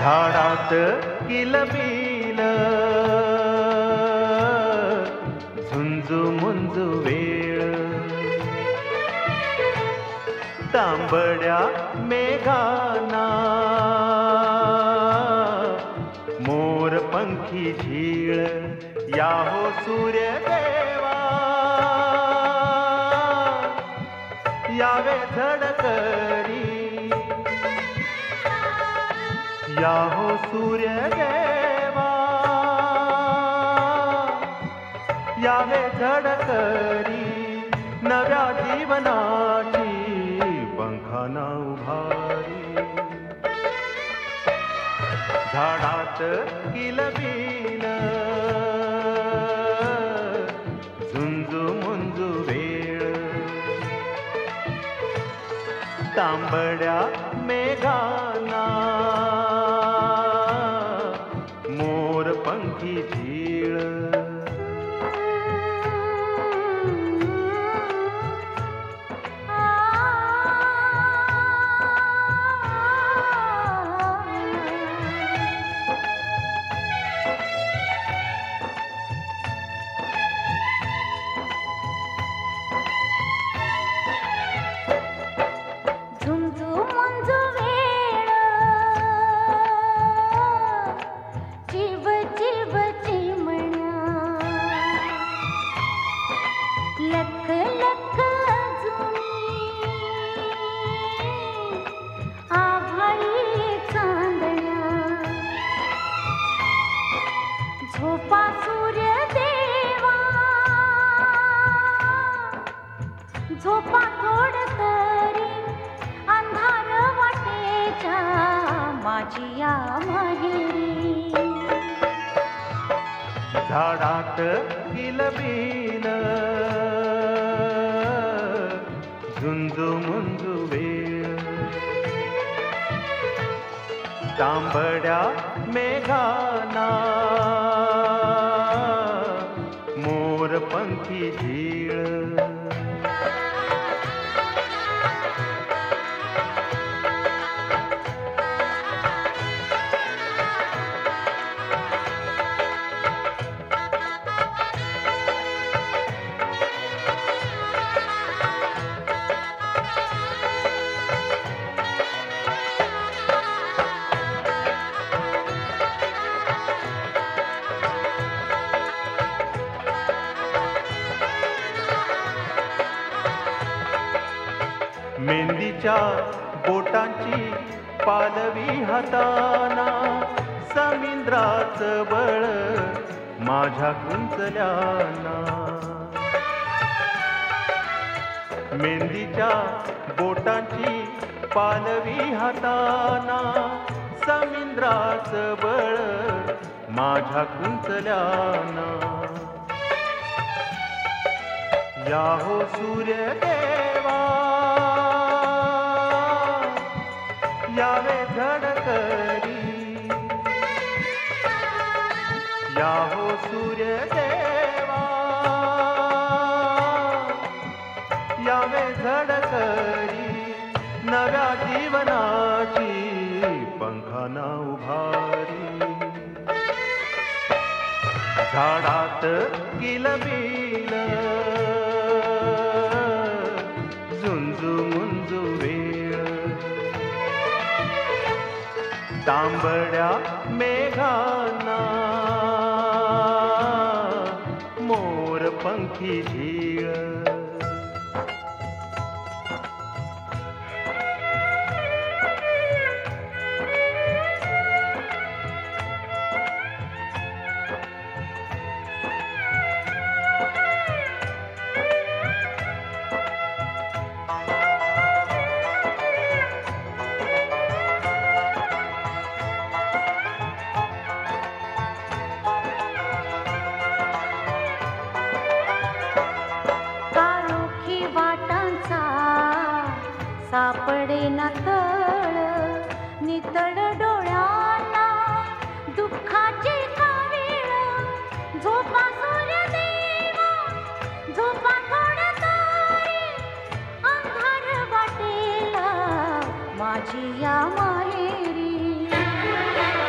झाडात किलबिल झुंजू मुंजू वेळ तांबड्या मेघाना मोर पंखी झीळ या हो सूर्यदेवा यावे झडकरी या हो सूर्यदेवा यावे झडकरी नव्या जीवनाची पंखाना उभारी झाडात किलबिल झुंजू मुंजू वेळ तांबड्या मेघाना मोर पंखी झीळ झोपा थोड तरी अंधार वाटेच्या माझी या माहेरी झाडात किलबिल झुंजू मुंजू वेळ तांबड्या मेघाना मोर पंखी झीळ मेहंदीच्या बोटांची पालवी हाताना समिंद्राचं बळ माझ्या कुंचल्याना मेहंदीच्या बोटांची पालवी हाताना समिंद्राचं बळ माझ्या कुंचल्याना या हो सूर्यदेवा यावे झडकरी या हो सूर्यदेवा यावे झडकरी नव्या जीवनाची पंखाना उभारी झाडात किलबिल झुंजू मुंजू वेळ तांबड्या मेघाना मोर पंखी झीळ सापडे ना तळ नितळ डोळ्यांना दुःखाचे कावीळ झोपा सूर्यदेवा झोपा थोड तरी अंधार वाटेला माझी या माहेरी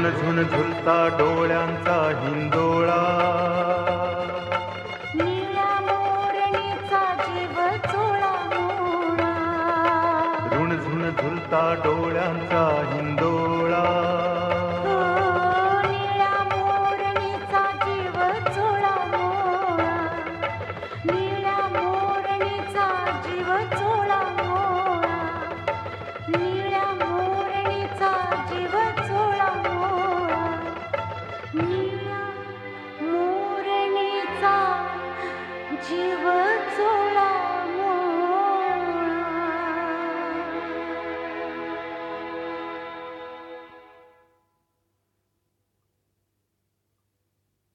झुन झुन झुलता डोळ्यांचा हिंदू